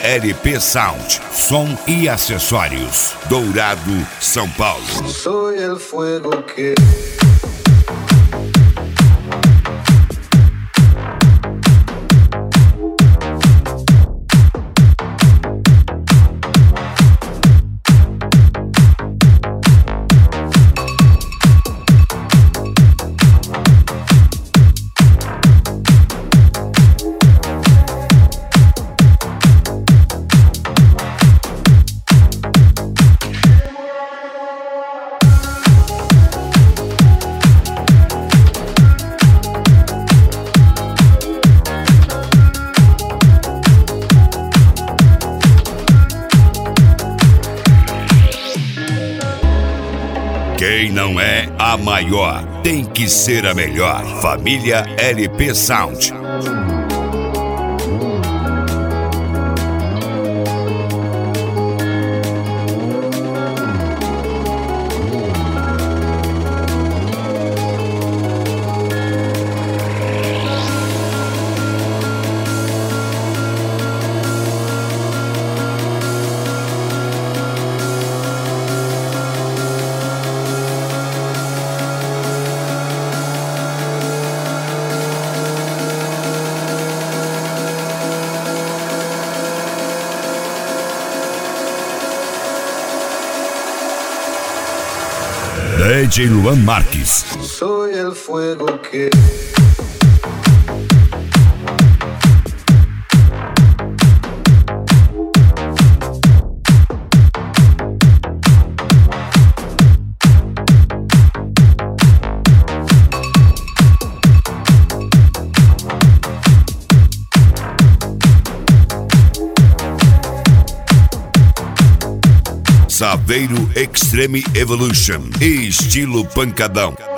LP Sound, som e acessórios. Dourado, São Paulo. Soy el fuego que... Quem não é a maior, tem que ser a melhor. Família LP Sound. DJ Luan Marques. Soy el fuego que... Saveiro Extreme Evolution e estilo pancadão.